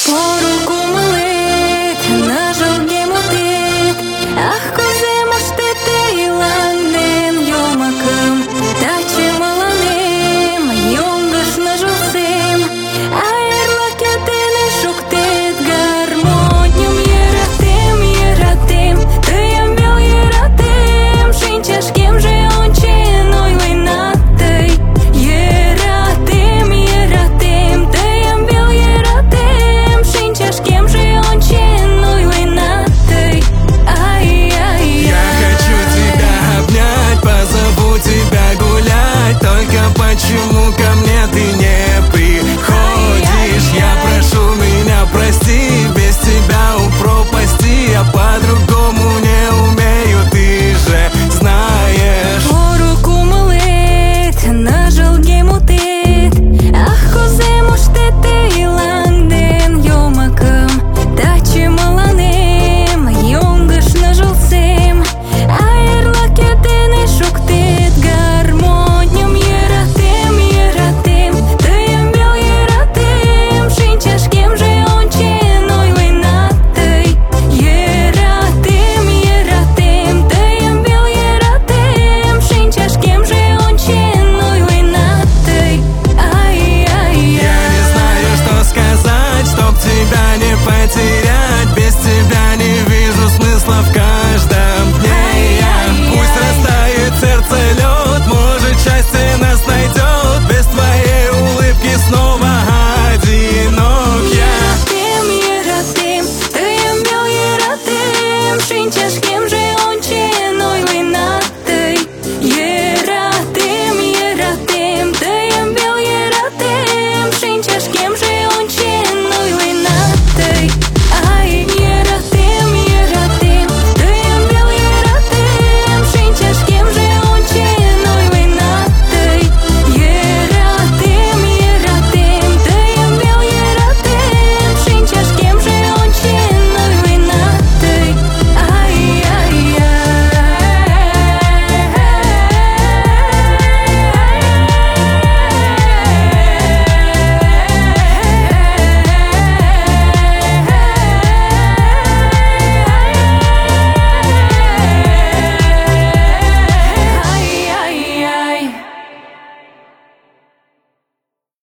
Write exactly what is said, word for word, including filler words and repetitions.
Почему ко мне ты не приходишь? Я прошу меня прости, без тебя у пропасти я по-другому не умею, ты же знаешь. Поруку молит, на жалги мутит. Ах, козему штети ланден йомакам, тачи маланем, йонгаш на жалсем. Айрлак ятене шуктит гармоньям ератем, ератем. Тыем бел ератем, шинчашкем же ончен ойлынатый. Ератем, ератем, тыем бел ератем, шинчашкем же ончен ойлынатый. Ай-яй-яй. Я не знаю, что сказать, чтоб тебя не потерять. Без тебя не вижу смысла в каждом дне. Я пусть растает сердце лед, может счастье нас найдет. Без твоей улыбки снова одинок я. Ератем, ератем, тыем бел ератем, шинчашкем же ончен ойлынатый. Ератем, ератем, тыем бел ератем, шинчашкем же